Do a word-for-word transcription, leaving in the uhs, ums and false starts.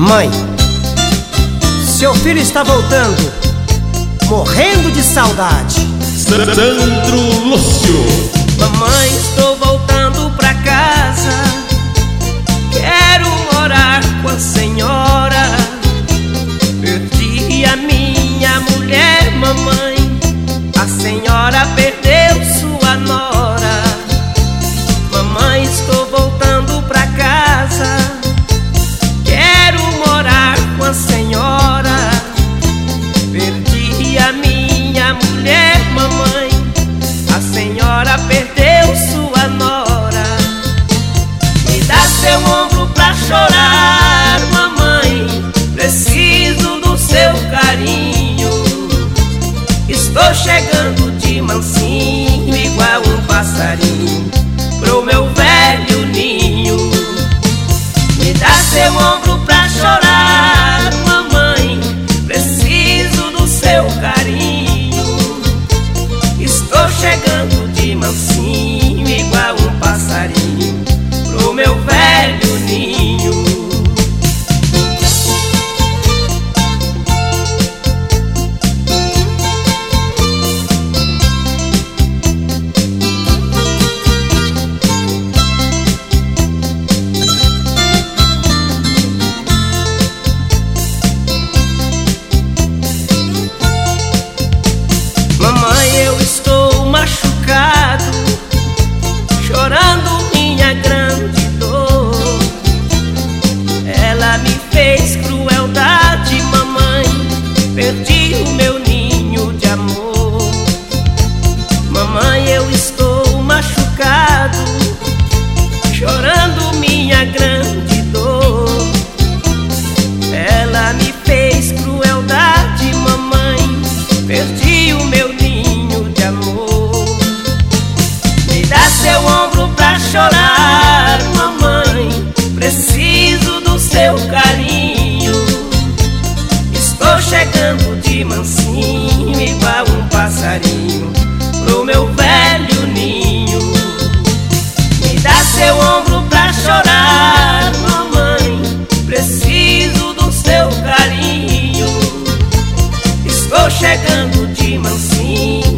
Mãe, seu filho está voltando, morrendo de saudade. Sandro Lúcio. Mamãe, estou voltando pra casa, quero morar com a senhora. Perdi a minha mulher, mamãe, a senhora perdeu sua nora. Mamãe, estou voltando pra casa, quero morar com a senhora. Perdi a minha mulher, mamãe, a senhora perdeu sua nora. Me dá seu ombro pra chorar, mamãe, preciso do seu carinho. Estou chegando de mansinho, igual um passarinho, pro meu velho ninho. Me dá seu ombro pra chorar, mamãe, preciso do seu carinho. Estou chegando de mansinho, igual um passarinho, pro meu velho ninho. Mamãe, eu estou machucado, chorando minha grande dor. Ela me fez crueldade, mamãe, perdi o meu ninho de amor. Mamãe, eu estou machucado, chorando minha grande dor. Ela me fez crueldade, mamãe, perdi o meu ninho de amor. Me dá seu ombro pra chorar, mamãe, preciso do seu carinho. Estou chegando de mansinho, igual um passarinho, pro meu velho ninho. Me dá seu ombro pra chorar, mamãe, preciso do seu carinho. Estou chegando de mansinho,